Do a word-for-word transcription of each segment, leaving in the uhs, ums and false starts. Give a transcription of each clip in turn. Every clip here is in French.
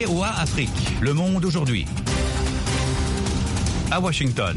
V O A Afrique, le monde aujourd'hui. À Washington.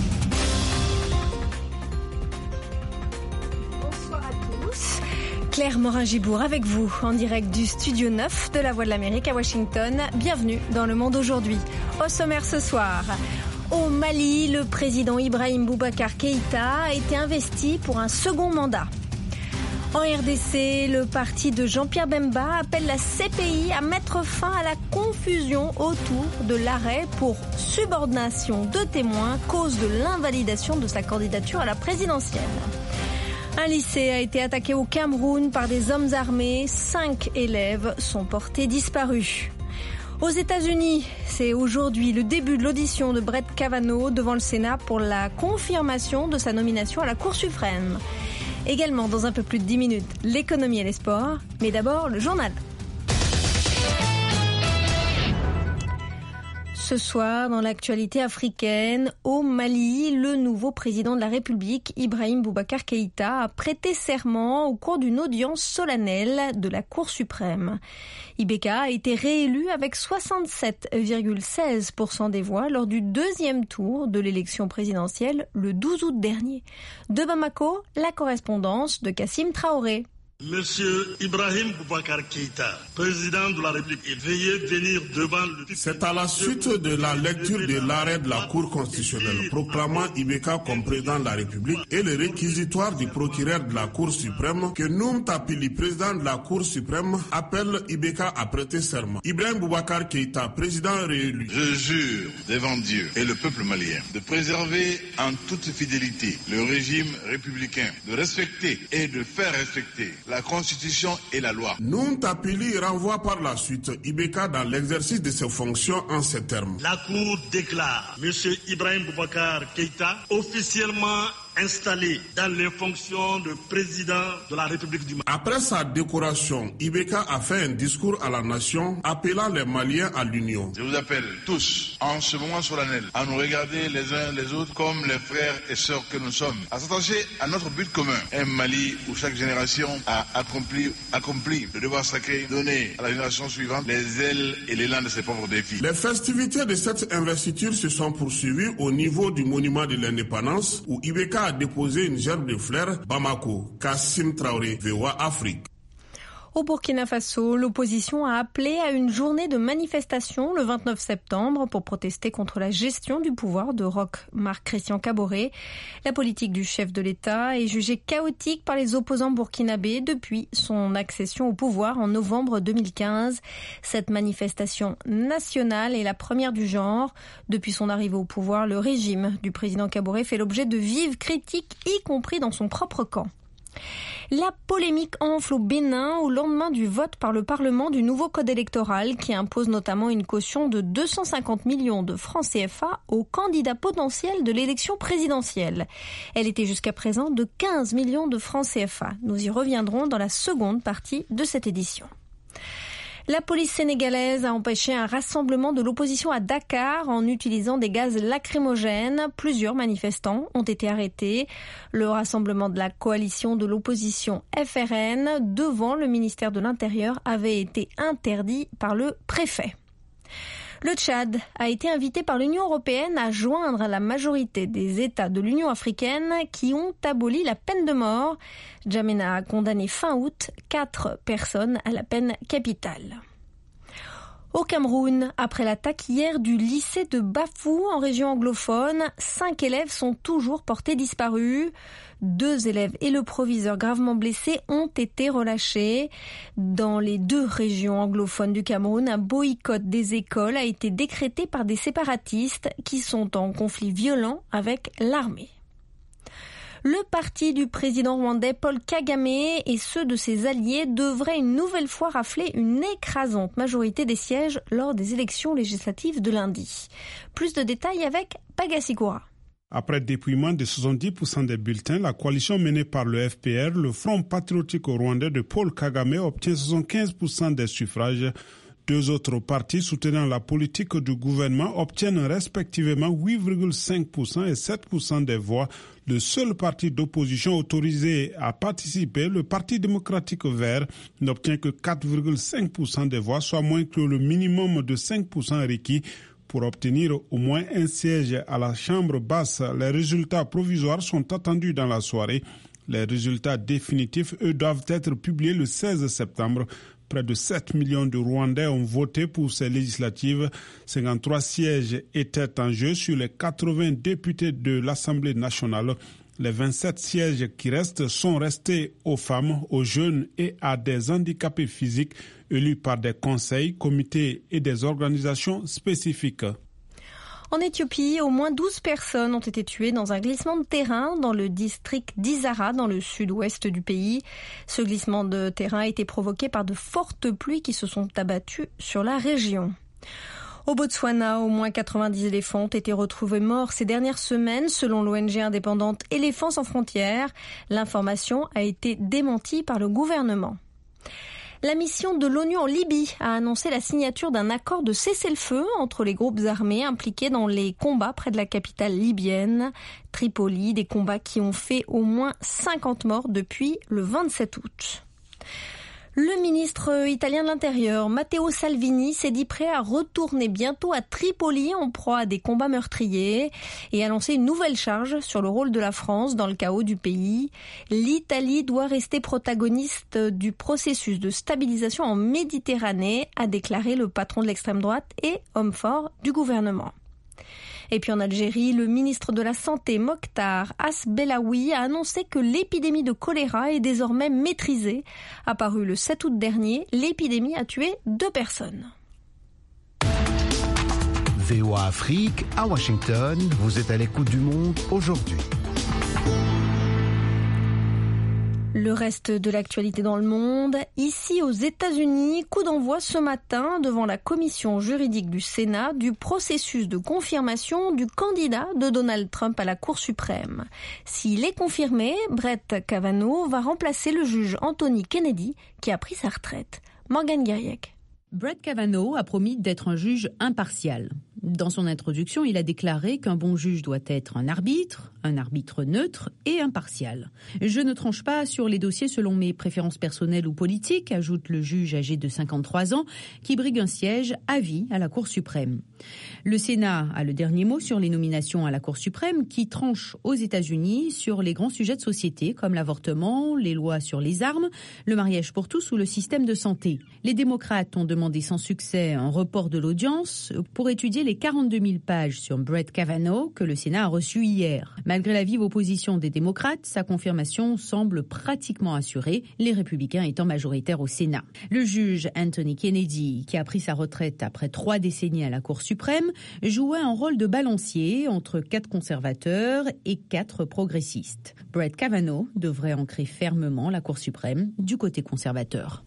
Bonsoir à tous. Claire Morin-Gibour avec vous, en direct du studio neuf de la Voix de l'Amérique à Washington. Bienvenue dans le monde aujourd'hui. Au sommaire ce soir, au Mali, le président Ibrahim Boubacar Keïta a été investi pour un second mandat. En R D C, le parti de Jean-Pierre Bemba appelle la C P I à mettre fin à la confusion autour de l'arrêt pour subordination de témoins, cause de l'invalidation de sa candidature à la présidentielle. Un lycée a été attaqué au Cameroun par des hommes armés. Cinq élèves sont portés disparus. Aux États-Unis, c'est aujourd'hui le début de l'audition de Brett Kavanaugh devant le Sénat pour la confirmation de sa nomination à la Cour suprême. Également, dans un peu plus de dix minutes, l'économie et les sports. Mais d'abord, le journal. Ce soir, dans l'actualité africaine, au Mali, le nouveau président de la République, Ibrahim Boubacar Keïta, a prêté serment au cours d'une audience solennelle de la Cour suprême. I B K a été réélu avec soixante-sept virgule seize pour cent des voix lors du deuxième tour de l'élection présidentielle le douze août dernier. De Bamako, la correspondance de Kassim Traoré. Monsieur Ibrahim Boubacar Keïta, président de la République, veuillez venir devant le... C'est à la suite de la lecture de l'arrêt de la Cour constitutionnelle proclamant I B K comme président de la République et le réquisitoire du procureur de la Cour suprême que Noum Tapili, président de la Cour suprême, appelle I B K à prêter serment. Ibrahim Boubacar Keïta, président réélu. Je jure devant Dieu et le peuple malien de préserver en toute fidélité le régime républicain, de respecter et de faire respecter la Constitution et la loi. Noum Tapili renvoie par la suite I B K dans l'exercice de ses fonctions en ces termes. La Cour déclare M. Ibrahim Boubacar Keïta officiellement installé dans les fonctions de président de la République du Mali. Après sa décoration, I B K a fait un discours à la nation appelant les Maliens à l'union. Je vous appelle tous, en ce moment solennel, à nous regarder les uns les autres comme les frères et sœurs que nous sommes, à s'attacher à notre but commun, un Mali où chaque génération a accompli, accompli le devoir sacré, donné à la génération suivante les ailes et l'élan de ses propres défis. Les festivités de cette investiture se sont poursuivies au niveau du monument de l'indépendance où I B K a déposé une gerbe de fleurs. Bamako, Kassim Traoré, V O A Afrique. Au Burkina Faso, l'opposition a appelé à une journée de manifestation le vingt-neuf septembre pour protester contre la gestion du pouvoir de Roch Marc Christian Kaboré. La politique du chef de l'État est jugée chaotique par les opposants burkinabés depuis son accession au pouvoir en novembre deux mille quinze. Cette manifestation nationale est la première du genre. Depuis son arrivée au pouvoir, le régime du président Kaboré fait l'objet de vives critiques, y compris dans son propre camp. La polémique enfle au Bénin au lendemain du vote par le Parlement du nouveau code électoral qui impose notamment une caution de deux cent cinquante millions de francs C F A aux candidats potentiels de l'élection présidentielle. Elle était jusqu'à présent de quinze millions de francs C F A. Nous y reviendrons dans la seconde partie de cette édition. La police sénégalaise a empêché un rassemblement de l'opposition à Dakar en utilisant des gaz lacrymogènes. Plusieurs manifestants ont été arrêtés. Le rassemblement de la coalition de l'opposition F R N devant le ministère de l'Intérieur avait été interdit par le préfet. Le Tchad a été invité par l'Union européenne à joindre la majorité des États de l'Union africaine qui ont aboli la peine de mort. Djamena a condamné fin août quatre personnes à la peine capitale. Au Cameroun, après l'attaque hier du lycée de Bafou en région anglophone, cinq élèves sont toujours portés disparus. Deux élèves et le proviseur gravement blessés ont été relâchés. Dans les deux régions anglophones du Cameroun, un boycott des écoles a été décrété par des séparatistes qui sont en conflit violent avec l'armée. Le parti du président rwandais Paul Kagame et ceux de ses alliés devraient une nouvelle fois rafler une écrasante majorité des sièges lors des élections législatives de lundi. Plus de détails avec Pagasikura. Après dépouillement de soixante-dix pour cent des bulletins, la coalition menée par le F P R, le Front patriotique rwandais de Paul Kagame, obtient soixante-quinze pour cent des suffrages, Deux autres partis soutenant la politique du gouvernement obtiennent respectivement huit virgule cinq pour cent et sept pour cent des voix. Le seul parti d'opposition autorisé à participer, le Parti démocratique vert, n'obtient que quatre virgule cinq pour cent des voix, soit moins que le minimum de cinq pour cent requis pour obtenir au moins un siège à la Chambre basse. Les résultats provisoires sont attendus dans la soirée. Les résultats définitifs, eux, doivent être publiés le seize septembre. Près de sept millions de Rwandais ont voté pour ces législatives. cinquante-trois sièges étaient en jeu sur les quatre-vingts députés de l'Assemblée nationale. Les vingt-sept sièges qui restent sont restés aux femmes, aux jeunes et à des handicapés physiques élus par des conseils, comités et des organisations spécifiques. En Éthiopie, au moins douze personnes ont été tuées dans un glissement de terrain dans le district d'Izara, dans le sud-ouest du pays. Ce glissement de terrain a été provoqué par de fortes pluies qui se sont abattues sur la région. Au Botswana, au moins quatre-vingt-dix éléphants ont été retrouvés morts ces dernières semaines, selon l'O N G indépendante Éléphants sans frontières. L'information a été démentie par le gouvernement. La mission de l'ONU en Libye a annoncé la signature d'un accord de cessez-le-feu entre les groupes armés impliqués dans les combats près de la capitale libyenne, Tripoli, des combats qui ont fait au moins cinquante morts depuis le vingt-sept août. Le ministre italien de l'Intérieur, Matteo Salvini, s'est dit prêt à retourner bientôt à Tripoli en proie à des combats meurtriers et a lancé une nouvelle charge sur le rôle de la France dans le chaos du pays. L'Italie doit rester protagoniste du processus de stabilisation en Méditerranée, a déclaré le patron de l'extrême droite et homme fort du gouvernement. Et puis en Algérie, le ministre de la Santé, Mokhtar Asbelaoui, a annoncé que l'épidémie de choléra est désormais maîtrisée. Apparue le sept août dernier, l'épidémie a tué deux personnes. V O A Afrique, à Washington, vous êtes à l'écoute du monde aujourd'hui. Le reste de l'actualité dans le monde. Ici aux États-Unis, coup d'envoi ce matin devant la commission juridique du Sénat du processus de confirmation du candidat de Donald Trump à la Cour suprême. S'il est confirmé, Brett Kavanaugh va remplacer le juge Anthony Kennedy qui a pris sa retraite. Morgane Guiriec. Brett Kavanaugh a promis d'être un juge impartial. Dans son introduction, il a déclaré qu'un bon juge doit être un arbitre, un arbitre neutre et impartial. Je ne tranche pas sur les dossiers selon mes préférences personnelles ou politiques, ajoute le juge âgé de cinquante-trois ans, qui brigue un siège à vie à la Cour suprême. Le Sénat a le dernier mot sur les nominations à la Cour suprême qui tranche aux États-Unis sur les grands sujets de société comme l'avortement, les lois sur les armes, le mariage pour tous ou le système de santé. Les démocrates ont demandé sans succès un report de l'audience pour étudier les quarante-deux mille pages sur Brett Kavanaugh que le Sénat a reçu hier. Malgré la vive opposition des démocrates, sa confirmation semble pratiquement assurée, les républicains étant majoritaires au Sénat. Le juge Anthony Kennedy, qui a pris sa retraite après trois décennies à la Cour suprême, jouait un rôle de balancier entre quatre conservateurs et quatre progressistes. Brett Kavanaugh devrait ancrer fermement la Cour suprême du côté conservateur.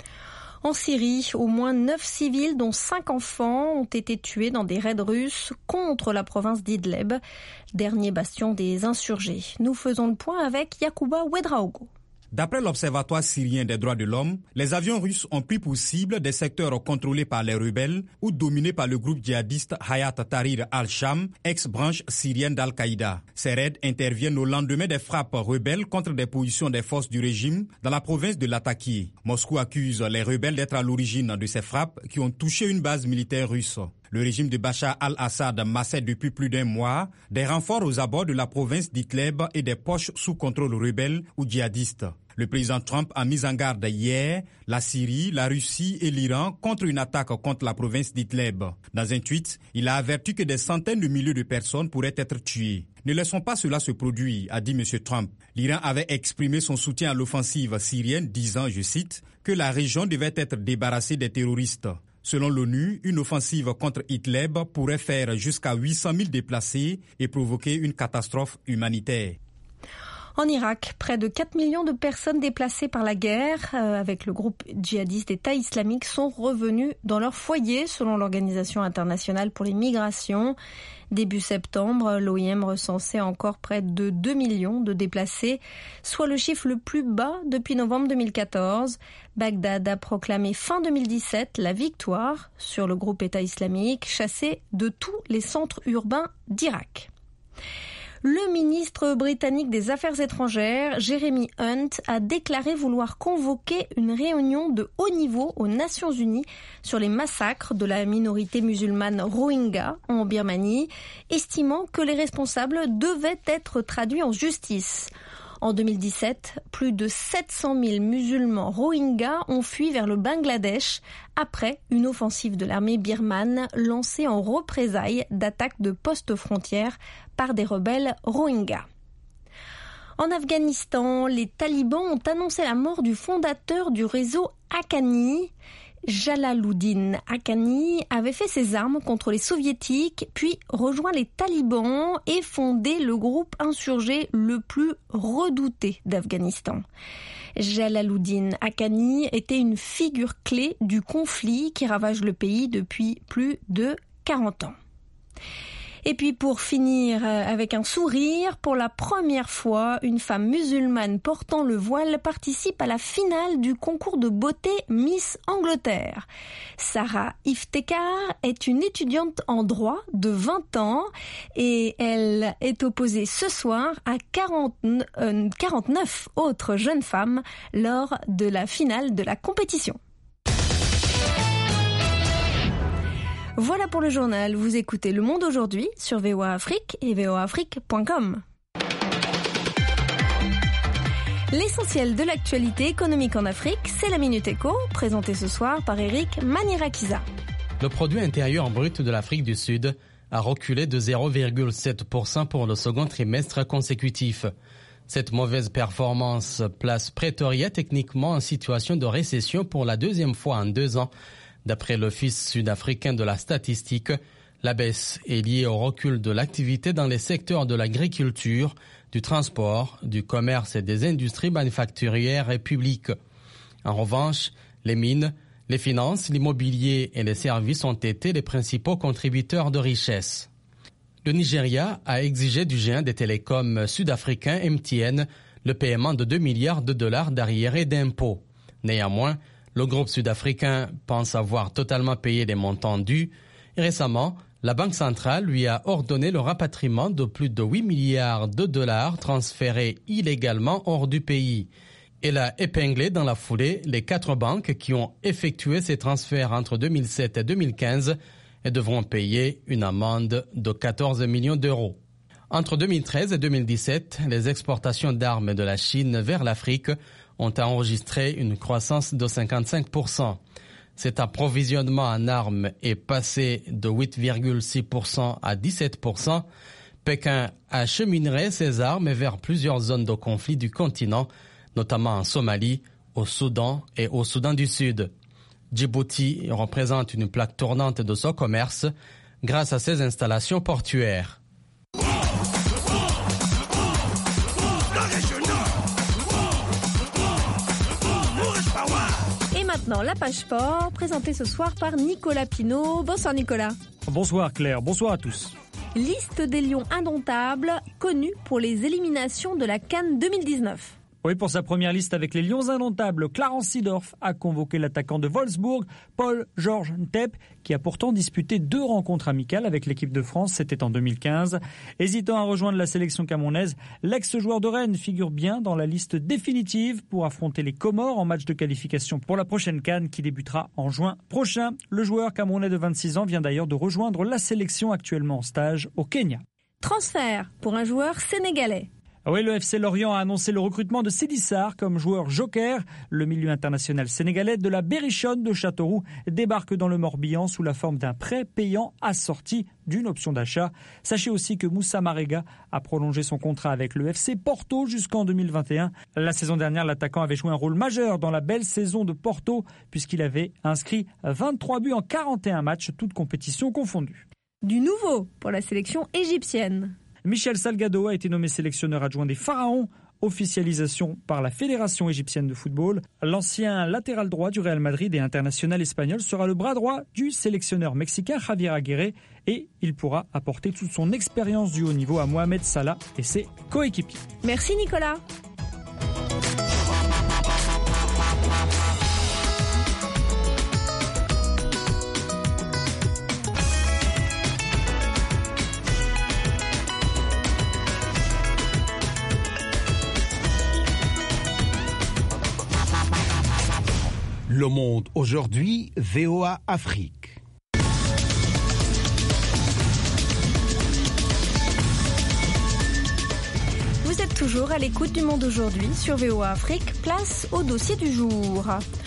En Syrie, au moins neuf civils, dont cinq enfants, ont été tués dans des raids russes contre la province d'Idlib, dernier bastion des insurgés. Nous faisons le point avec Yacouba Ouedraogo. D'après l'Observatoire syrien des droits de l'homme, les avions russes ont pris pour cible des secteurs contrôlés par les rebelles ou dominés par le groupe djihadiste Hayat Tahrir al-Sham, ex-branche syrienne d'Al-Qaïda. Ces raids interviennent au lendemain des frappes rebelles contre des positions des forces du régime dans la province de Latakia. Moscou accuse les rebelles d'être à l'origine de ces frappes qui ont touché une base militaire russe. Le régime de Bachar al-Assad massait depuis plus d'un mois des renforts aux abords de la province d'Idlib et des poches sous contrôle rebelle ou djihadiste. Le président Trump a mis en garde hier la Syrie, la Russie et l'Iran contre une attaque contre la province d'Idlib. Dans un tweet, il a averti que des centaines de milliers de personnes pourraient être tuées. Ne laissons pas cela se produire, a dit M. Trump. L'Iran avait exprimé son soutien à l'offensive syrienne, disant, je cite, que la région devait être débarrassée des terroristes. Selon l'ONU, une offensive contre Idlib pourrait faire jusqu'à huit cent mille déplacés et provoquer une catastrophe humanitaire. En Irak, près de quatre millions de personnes déplacées par la guerre euh, avec le groupe djihadiste État islamique sont revenues dans leur foyer, selon l'Organisation internationale pour les migrations. Début septembre, l'O I M recensait encore près de deux millions de déplacés, soit le chiffre le plus bas depuis novembre deux mille quatorze. Bagdad a proclamé fin deux mille dix-sept la victoire sur le groupe État islamique, chassé de tous les centres urbains d'Irak. Le ministre britannique des Affaires étrangères, Jeremy Hunt, a déclaré vouloir convoquer une réunion de haut niveau aux Nations Unies sur les massacres de la minorité musulmane Rohingya en Birmanie, estimant que les responsables devaient être traduits en justice. En deux mille dix-sept, plus de sept cent mille musulmans Rohingyas ont fui vers le Bangladesh après une offensive de l'armée birmane lancée en représailles d'attaques de postes frontières par des rebelles Rohingyas. En Afghanistan, les talibans ont annoncé la mort du fondateur du réseau Haqqani. Jalaluddin Haqqani avait fait ses armes contre les soviétiques, puis rejoint les talibans et fondé le groupe insurgé le plus redouté d'Afghanistan. Jalaluddin Haqqani était une figure clé du conflit qui ravage le pays depuis plus de quarante ans. Et puis pour finir avec un sourire, pour la première fois, une femme musulmane portant le voile participe à la finale du concours de beauté Miss Angleterre. Sarah Iftekhar est une étudiante en droit de vingt ans et elle est opposée ce soir à quarante, euh, quarante-neuf autres jeunes femmes lors de la finale de la compétition. Voilà pour le journal. Vous écoutez Le Monde aujourd'hui sur V O A Afrique et v o a afrique point com. L'essentiel de l'actualité économique en Afrique, c'est la Minute Éco, présentée ce soir par Eric Manirakiza. Le produit intérieur brut de l'Afrique du Sud a reculé de zéro virgule sept pour cent pour le second trimestre consécutif. Cette mauvaise performance place Pretoria techniquement en situation de récession pour la deuxième fois en deux ans. D'après l'Office sud-africain de la statistique, la baisse est liée au recul de l'activité dans les secteurs de l'agriculture, du transport, du commerce et des industries manufacturières et publiques. En revanche, les mines, les finances, l'immobilier et les services ont été les principaux contributeurs de richesse. Le Nigeria a exigé du géant des télécoms sud-africain M T N le paiement de deux milliards de dollars d'arriérés d'impôts. Néanmoins, le groupe sud-africain pense avoir totalement payé les montants dus. Et récemment, la Banque centrale lui a ordonné le rapatriement de plus de huit milliards de dollars transférés illégalement hors du pays. Elle a épinglé dans la foulée les quatre banques qui ont effectué ces transferts entre deux mille sept et deux mille quinze et devront payer une amende de quatorze millions d'euros. Entre deux mille treize et deux mille dix-sept, les exportations d'armes de la Chine vers l'Afrique ont enregistré une croissance de cinquante-cinq pour cent. Cet approvisionnement en armes est passé de huit virgule six pour cent à dix-sept pour cent. Pékin acheminerait ses armes vers plusieurs zones de conflit du continent, notamment en Somalie, au Soudan et au Soudan du Sud. Djibouti représente une plaque tournante de ce commerce grâce à ses installations portuaires. Maintenant, la page sport, présentée ce soir par Nicolas Pinault. Bonsoir Nicolas. Bonsoir Claire, bonsoir à tous. Liste des Lions indomptables, connus pour les éliminations de la CAN deux mille dix-neuf. Oui, pour sa première liste avec les Lions indomptables, Clarence Seedorf a convoqué l'attaquant de Wolfsburg, Paul-Georges Ntep, qui a pourtant disputé deux rencontres amicales avec l'équipe de France, c'était en deux mille quinze. Hésitant à rejoindre la sélection camerounaise, l'ex-joueur de Rennes figure bien dans la liste définitive pour affronter les Comores en match de qualification pour la prochaine CAN qui débutera en juin prochain. Le joueur camerounais de vingt-six ans vient d'ailleurs de rejoindre la sélection actuellement en stage au Kenya. Transfert pour un joueur sénégalais. Oui, le F C Lorient a annoncé le recrutement de Sidi Sarr comme joueur joker. Le milieu international sénégalais de la Berrichonne de Châteauroux débarque dans le Morbihan sous la forme d'un prêt payant assorti d'une option d'achat. Sachez aussi que Moussa Marega a prolongé son contrat avec le F C Porto jusqu'en deux mille vingt et un. La saison dernière, l'attaquant avait joué un rôle majeur dans la belle saison de Porto puisqu'il avait inscrit vingt-trois buts en quarante et un matchs, toutes compétitions confondues. Du nouveau pour la sélection égyptienne. Michel Salgado a été nommé sélectionneur adjoint des Pharaons. officialisation par la Fédération égyptienne de football. L'ancien latéral droit du Real Madrid et international espagnol sera le bras droit du sélectionneur mexicain Javier Aguirre et il pourra apporter toute son expérience du haut niveau à Mohamed Salah et ses coéquipiers. Merci Nicolas. Le Monde aujourd'hui, V O A Afrique. Vous êtes toujours à l'écoute du Monde aujourd'hui sur V O A Afrique. Place au dossier du jour.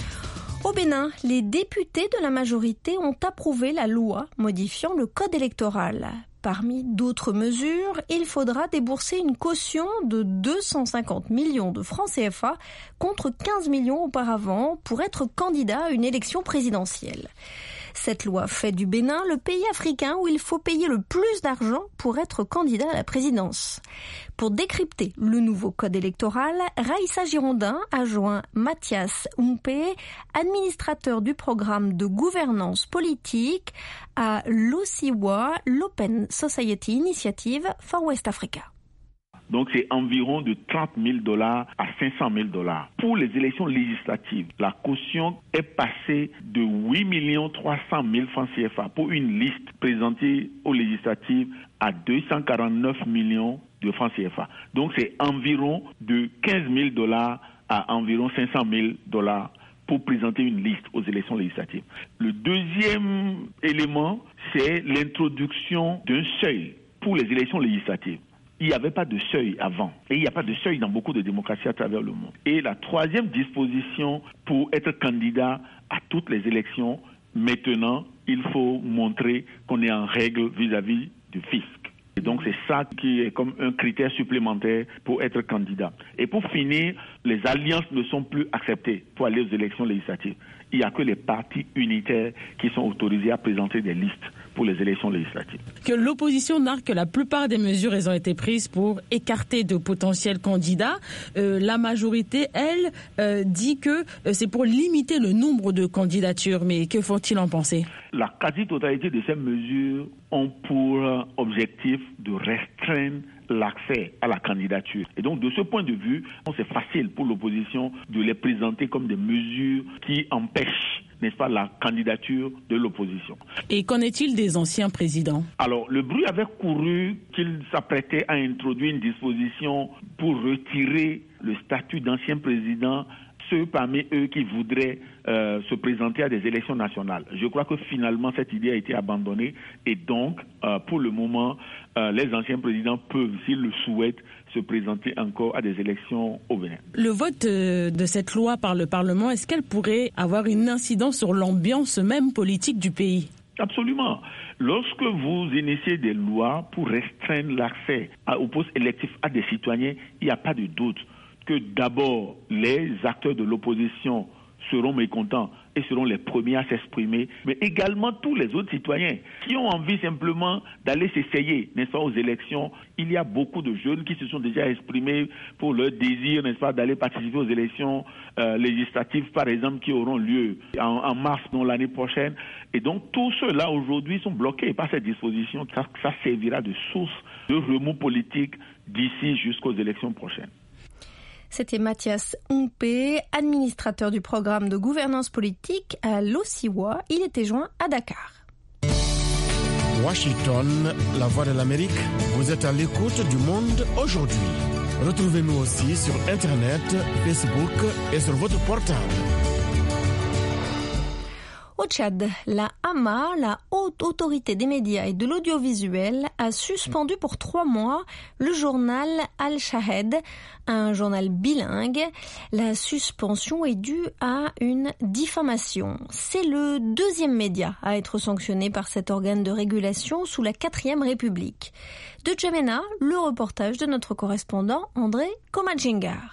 Au Bénin, les députés de la majorité ont approuvé la loi modifiant le code électoral. Parmi d'autres mesures, il faudra débourser une caution de deux cent cinquante millions de francs C F A contre quinze millions auparavant pour être candidat à une élection présidentielle. Cette loi fait du Bénin le pays africain où il faut payer le plus d'argent pour être candidat à la présidence. Pour décrypter le nouveau code électoral, Raïssa Girondin a joint Mathias Humpé, administrateur du programme de gouvernance politique à l'Osiwa, l'Open Society Initiative for West Africa. Donc c'est environ de trente mille dollars à cinq cent mille dollars. Pour les élections législatives, la caution est passée de huit millions trois cent mille francs C F A pour une liste présentée aux législatives à deux cent quarante-neuf millions de francs C F A. Donc c'est environ de quinze mille dollars à environ cinq cent mille dollars pour présenter une liste aux élections législatives. Le deuxième élément, c'est l'introduction d'un seuil pour les élections législatives. Il n'y avait pas de seuil avant. Et il n'y a pas de seuil dans beaucoup de démocraties à travers le monde. Et la troisième disposition pour être candidat à toutes les élections, maintenant, il faut montrer qu'on est en règle vis-à-vis du fisc. Et donc c'est ça qui est comme un critère supplémentaire pour être candidat. Et pour finir, les alliances ne sont plus acceptées pour aller aux élections législatives. Il n'y a que les partis unitaires qui sont autorisés à présenter des listes pour les élections législatives. Que l'opposition nargue que la plupart des mesures elles ont été prises pour écarter de potentiels candidats. Euh, la majorité, elle, euh, dit que euh, c'est pour limiter le nombre de candidatures. Mais que faut-il en penser? La quasi-totalité de ces mesures ont pour objectif de restreindre l'accès à la candidature. Et donc, de ce point de vue, c'est facile pour l'opposition de les présenter comme des mesures qui empêchent, n'est-ce pas, la candidature de l'opposition. Et qu'en est-il des anciens présidents? Alors, le bruit avait couru qu'ils s'apprêtaient à introduire une disposition pour retirer le statut d'ancien président ceux parmi eux qui voudraient euh, se présenter à des élections nationales. Je crois que finalement cette idée a été abandonnée et donc euh, pour le moment euh, les anciens présidents peuvent, s'ils le souhaitent, se présenter encore à des élections au Bénin. Le vote euh, de cette loi par le Parlement, est-ce qu'elle pourrait avoir une incidence sur l'ambiance même politique du pays? Absolument. Lorsque vous initiez des lois pour restreindre l'accès aux postes électifs à des citoyens, il n'y a pas de doute que d'abord les acteurs de l'opposition seront mécontents et seront les premiers à s'exprimer, mais également tous les autres citoyens qui ont envie simplement d'aller s'essayer, n'est-ce pas, aux élections. Il y a beaucoup de jeunes qui se sont déjà exprimés pour leur désir, n'est-ce pas, d'aller participer aux élections euh, législatives, par exemple, qui auront lieu en, en mars, dans l'année prochaine. Et donc, tous ceux-là, aujourd'hui, sont bloqués par cette disposition. Ça, ça servira de source de remous politique d'ici jusqu'aux élections prochaines. C'était Mathias Humpé, administrateur du programme de gouvernance politique à l'Osiwa. Il était joint à Dakar. Washington, la voix de l'Amérique, vous êtes à l'écoute du Monde aujourd'hui. Retrouvez-nous aussi sur Internet, Facebook et sur votre portable. Au Tchad, la A M A, la Haute Autorité des médias et de l'audiovisuel, a suspendu pour trois mois le journal Al-Shahed, un journal bilingue. La suspension est due à une diffamation. C'est le deuxième média à être sanctionné par cet organe de régulation sous la quatrième République. De Djamena, le reportage de notre correspondant André Komadjingar.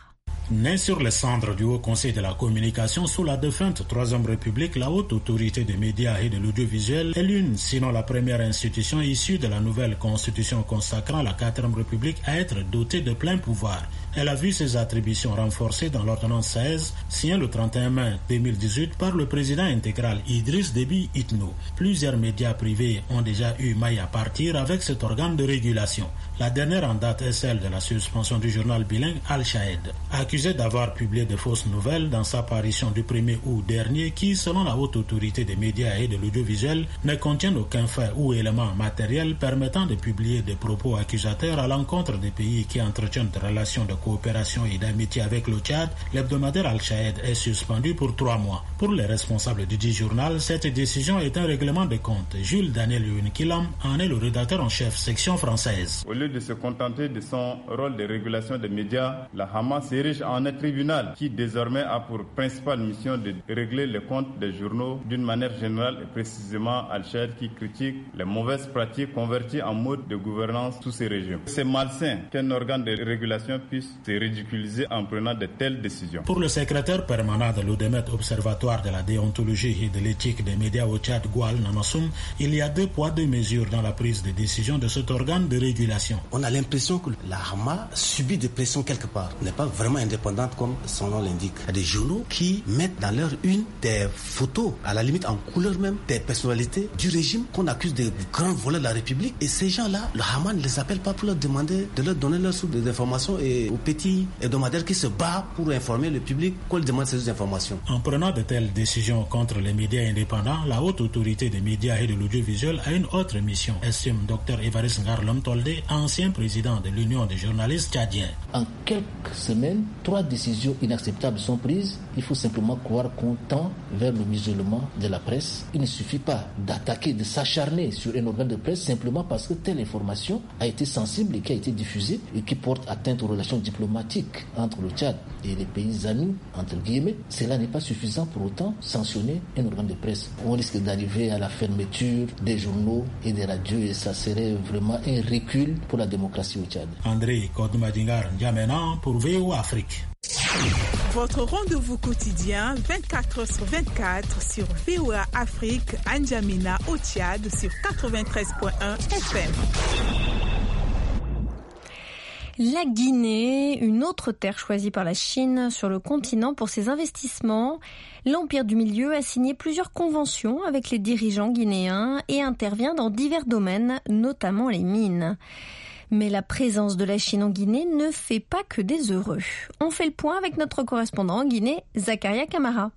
Née sur les cendres du Haut Conseil de la communication sous la défunte Troisième République, la Haute Autorité des médias et de l'audiovisuel est l'une, sinon la première institution issue de la nouvelle Constitution consacrant la Quatrième République à être dotée de pleins pouvoirs. Elle a vu ses attributions renforcées dans l'ordonnance seize, signée le trente et un mai deux mille dix-huit par le président intégral Idriss Déby Itno. Plusieurs médias privés ont déjà eu maille à partir avec cet organe de régulation. La dernière en date est celle de la suspension du journal bilingue Al-Shahed, accusé d'avoir publié de fausses nouvelles dans sa parution du premier août dernier qui, selon la Haute Autorité des médias et de l'audiovisuel, ne contient aucun fait ou élément matériel permettant de publier des propos accusateurs à l'encontre des pays qui entretiennent des relations de coopération et d'amitié avec le Tchad. L'hebdomadaire Al-Shahed est suspendu pour trois mois. Pour les responsables du dit journal, cette décision est un règlement de compte. Jules Daniel Younkilam en est le rédacteur en chef section française. Au lieu de se contenter de son rôle de régulation des médias, la Hamas s'érige en un tribunal qui désormais a pour principale mission de régler les comptes des journaux d'une manière générale et précisément Al-Shahed qui critique les mauvaises pratiques converties en mode de gouvernance sous ces régimes. C'est malsain qu'un organe de régulation puisse se ridiculiser en prenant de telles décisions. Pour le secrétaire permanent de l'O D E M E T, Observatoire de la déontologie et de l'éthique des médias au Tchad, Goual Namassoum, il y a deux poids deux mesures dans la prise de décision de cet organe de régulation. On a l'impression que la Hamas subit des pressions quelque part, n'est pas vraiment indépendante comme son nom l'indique. Il y a des journaux qui mettent dans leur une des photos, à la limite en couleur même, des personnalités du régime qu'on accuse de grands voleurs de la République. Et ces gens-là, le Hamas ne les appelle pas pour leur demander de leur donner leurs sources d'informations et aux petits hebdomadaires qui se battent pour informer le public qu'on leur demande ces informations. En prenant de telles décisions contre les médias indépendants, la Haute Autorité des médias et de l'audiovisuel a une autre mission, estime Dr Évariste Ngarlom Tolde, ancien président de l'Union des journalistes tchadiens. En quelques semaines, trois décisions inacceptables sont prises. Il faut simplement croire qu'on tend vers le musulman de la presse. Il ne suffit pas d'attaquer, de s'acharner sur un organe de presse simplement parce que telle information a été sensible et qui a été diffusée et qui porte atteinte aux relations diplomatiques entre le Tchad et les pays amis, entre guillemets. Cela n'est pas suffisant pour autant sanctionner un organe de presse. On risque d'arriver à la fermeture des journaux et des radios et ça serait vraiment un recul pour la démocratie au Tchad. André Kodmadingar N'Djamena pour V O Afrique. Votre rendez-vous quotidien vingt-quatre heures sur vingt-quatre sur V O A Afrique, N'Djamena au Tchad sur quatre-vingt-treize virgule un F M. La Guinée, une autre terre choisie par la Chine sur le continent pour ses investissements. L'Empire du Milieu a signé plusieurs conventions avec les dirigeants guinéens et intervient dans divers domaines, notamment les mines. Mais la présence de la Chine en Guinée ne fait pas que des heureux. On fait le point avec notre correspondant en Guinée, Zakaria Kamara.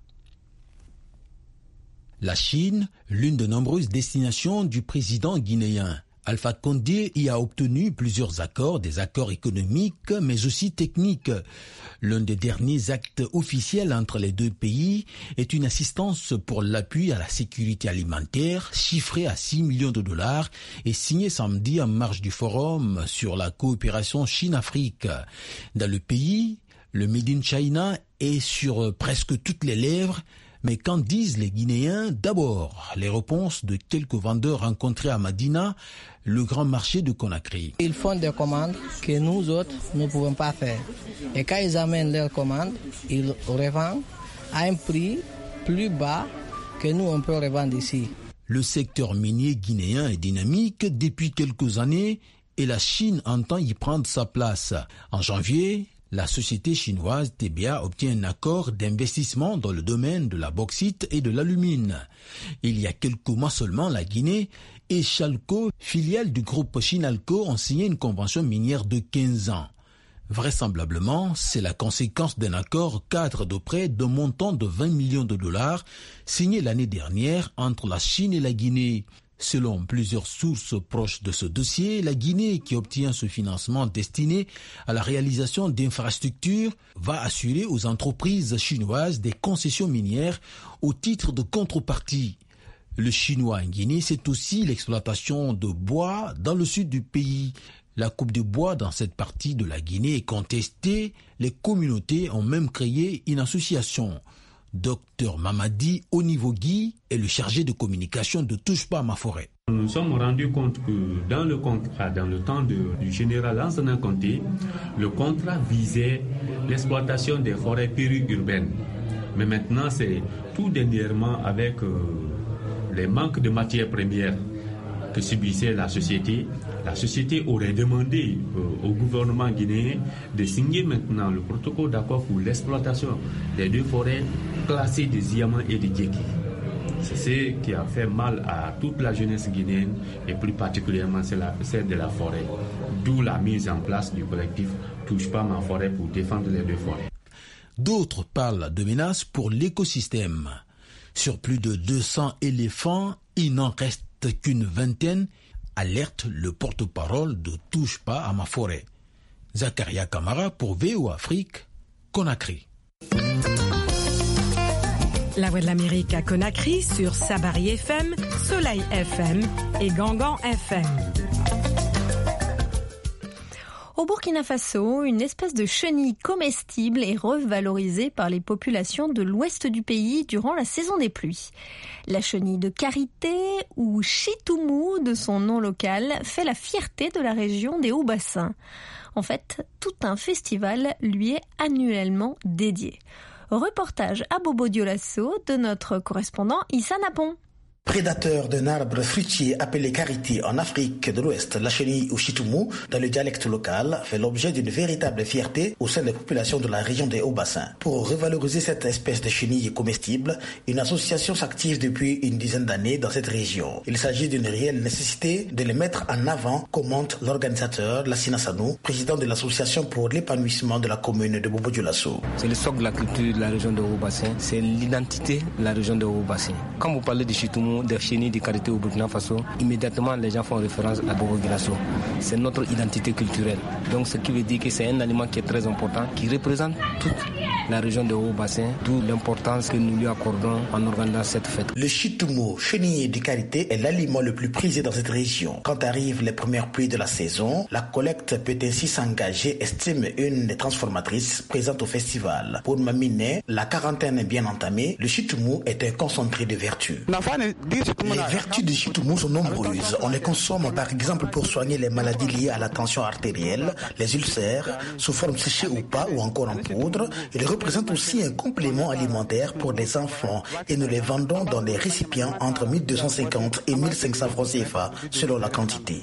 La Chine, l'une de nombreuses destinations du président guinéen. Alpha Condé y a obtenu plusieurs accords, des accords économiques, mais aussi techniques. L'un des derniers actes officiels entre les deux pays est une assistance pour l'appui à la sécurité alimentaire, chiffrée à six millions de dollars et signée samedi en marge du forum sur la coopération Chine-Afrique. Dans le pays, le Made in China est sur presque toutes les lèvres. Mais qu'en disent les Guinéens? D'abord, les réponses de quelques vendeurs rencontrés à Madina, le grand marché de Conakry. Ils font des commandes que nous autres ne pouvons pas faire. Et quand ils amènent leurs commandes, ils revendent à un prix plus bas que nous on peut revendre ici. Le secteur minier guinéen est dynamique depuis quelques années et la Chine entend y prendre sa place. En janvier, la société chinoise T B A obtient un accord d'investissement dans le domaine de la bauxite et de l'alumine. Il y a quelques mois seulement, la Guinée et Chalco, filiale du groupe Chinalco, ont signé une convention minière de quinze ans. Vraisemblablement, c'est la conséquence d'un accord cadre de prêt d'un montant de vingt millions de dollars signé l'année dernière entre la Chine et la Guinée. Selon plusieurs sources proches de ce dossier, la Guinée, qui obtient ce financement destiné à la réalisation d'infrastructures, va assurer aux entreprises chinoises des concessions minières au titre de contrepartie. Le chinois en Guinée, c'est aussi l'exploitation de bois dans le sud du pays. La coupe de bois dans cette partie de la Guinée est contestée. Les communautés ont même créé une association. Docteur Mamadi Onivogui est le chargé de communication de Touche pas à ma forêt. Nous nous sommes rendus compte que dans le contrat, dans le temps de, du général Lansana Conté, le contrat visait l'exploitation des forêts périurbaines. Mais maintenant, c'est tout dernièrement avec euh, les manques de matières premières que subissait la société. La société aurait demandé euh, au gouvernement guinéen de signer maintenant le protocole d'accord pour l'exploitation des deux forêts classées de Ziama et de Djeki. C'est ce qui a fait mal à toute la jeunesse guinéenne et plus particulièrement celle de la forêt. D'où la mise en place du collectif Touche pas ma forêt pour défendre les deux forêts. D'autres parlent de menaces pour l'écosystème. Sur plus de deux cents éléphants, il n'en reste qu'une vingtaine, alerte le porte-parole de Touche pas à ma forêt. Zakaria Kamara pour V O Afrique, Conakry. La Voix de l'Amérique à Conakry sur Sabari F M, Soleil F M et Gangan F M. Au Burkina Faso, une espèce de chenille comestible est revalorisée par les populations de l'ouest du pays durant la saison des pluies. La chenille de Karité, ou Chitoumou de son nom local, fait la fierté de la région des Hauts-Bassins. En fait, tout un festival lui est annuellement dédié. Reportage à Bobo Dioulasso de notre correspondant Issa Napon. Prédateur d'un arbre fruitier appelé karité en Afrique de l'Ouest, la chenille ou chitoumou, dans le dialecte local, fait l'objet d'une véritable fierté au sein des populations de la région des Hauts-Bassins. Pour revaloriser cette espèce de chenille comestible, une association s'active depuis une dizaine d'années dans cette région. Il s'agit d'une réelle nécessité de les mettre en avant, commente l'organisateur Lassina Sanou, président de l'association pour l'épanouissement de la commune de Bobo Dioulasso. C'est le socle de la culture de la région des Hauts-Bassins, c'est l'identité de la région des Hauts-Bassins. Quand vous parlez de chitoumou, des chenilles de karité au Burkina Faso, immédiatement les gens font référence à Bobo Dioulasso. C'est notre identité culturelle. Donc ce qui veut dire que c'est un aliment qui est très important, qui représente toute la région de Haut-Bassin, d'où l'importance que nous lui accordons en organisant cette fête. Le chitoumou, chenille de karité, est l'aliment le plus prisé dans cette région. Quand arrivent les premières pluies de la saison, la collecte peut ainsi s'engager, estime une des transformatrices présentes au festival. Pour Mamine, la quarantaine est bien entamée, le chitoumou est un concentré de vertus. Les vertus du chitoumou sont nombreuses. On les consomme par exemple pour soigner les maladies liées à la tension artérielle, les ulcères, sous forme séchée ou pas, ou encore en poudre. Il représente aussi un complément alimentaire pour les enfants et nous les vendons dans des récipients entre mille deux cent cinquante et mille cinq cents francs C F A selon la quantité.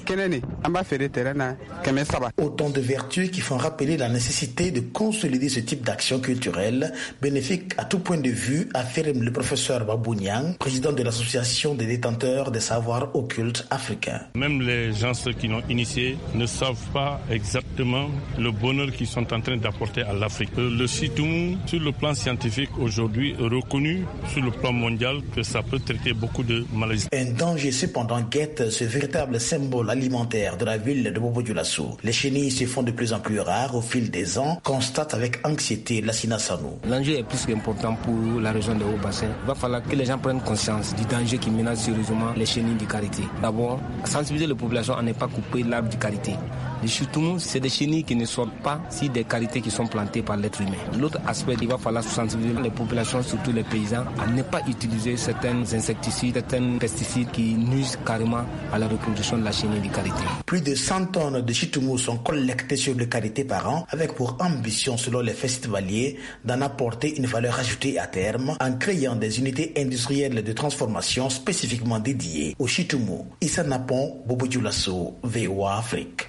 Autant de vertus qui font rappeler la nécessité de consolider ce type d'action culturelle bénéfique à tout point de vue, affirme le professeur Babou Niang, président de l'association des détenteurs des savoirs occultes africains. Même les gens qui l'ont initié ne savent pas exactement le bonheur qu'ils sont en train d'apporter à l'Afrique. Le chitoumou, sur le plan scientifique aujourd'hui, est reconnu sur le plan mondial que ça peut traiter beaucoup de maladies. Un danger cependant guette ce véritable symbole alimentaire de la ville de Bobo Dioulasso. Les chenilles se font de plus en plus rares au fil des ans, constate avec anxiété Lassina Sanou. L'enjeu est plus qu'important pour la région de Haut-Bassin. Il va falloir que les gens prennent conscience du danger qui menace sérieusement les chenilles de karité. D'abord, sensibiliser la population à ne pas couper l'arbre de karité. Les chitoumous, c'est des chenilles qui ne sortent pas si des karités qui sont plantées par l'être humain. L'autre aspect, il va falloir sensibiliser les populations, surtout les paysans, à ne pas utiliser certains insecticides, certains pesticides qui nuisent carrément à la reproduction de la chenille de karité. Plus de cent tonnes de chitoumous sont collectées sur le karité par an, avec pour ambition, selon les festivaliers, d'en apporter une valeur ajoutée à terme, en créant des unités industrielles de transformation spécifiquement dédiées au chitoumou. Issa Napon, Bobo Dioulasso, V O A Afrique.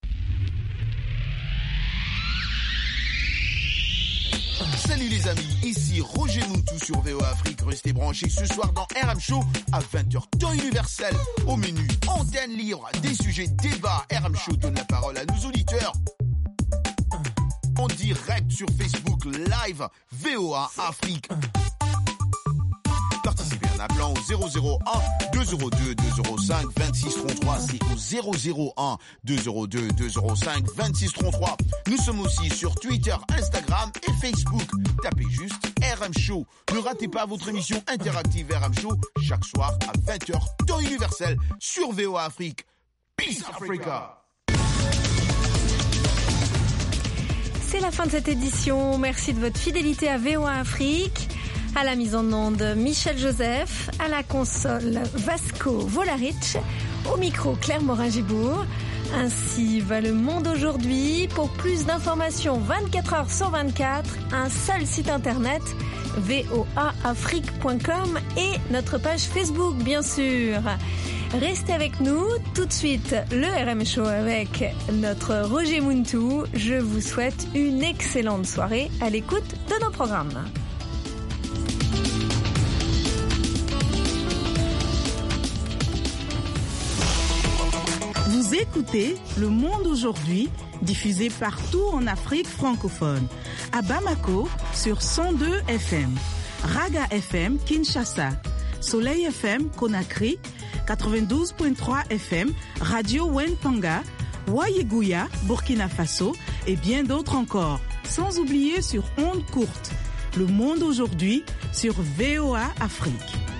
Salut les amis, ici Roger Moutou sur V O A Afrique. Restez branchés ce soir dans R M Show à vingt heures, temps universel. Au menu, antenne libre, des sujets, débats. R M Show donne la parole à nos auditeurs. En direct sur Facebook Live, V O A Afrique. Participez en appelant au zéro zéro un deux zéro deux deux zéro cinq vingt-six trente-trois. C'est au zéro zéro un deux zéro deux deux zéro cinq vingt-six trente-trois. Nous sommes aussi sur Twitter, Instagram et Facebook. Tapez juste R M Show. Ne ratez pas votre émission interactive R M Show chaque soir à vingt heures, temps universel sur V O A Afrique. Peace Africa. C'est la fin de cette édition. Merci de votre fidélité à V O A Afrique. À la mise en onde, Michel Joseph. À la console, Vasco Volaric. Au micro, Claire Morin-Gibourg. Ainsi va le monde aujourd'hui. Pour plus d'informations, vingt-quatre heures sur vingt-quatre, un seul site internet, v o a afrique point com et notre page Facebook, bien sûr. Restez avec nous. Tout de suite, le R M Show avec notre Roger Muntou. Je vous souhaite une excellente soirée à l'écoute de nos programmes. Vous écoutez Le Monde aujourd'hui, diffusé partout en Afrique francophone. À Bamako, sur cent deux F M. Raga F M, Kinshasa. Soleil F M, Conakry. quatre-vingt-douze virgule trois F M. Radio Wenpanga. Wayeguya, Burkina Faso. Et bien d'autres encore. Sans oublier sur ondes courtes. Le Monde aujourd'hui, sur V O A Afrique.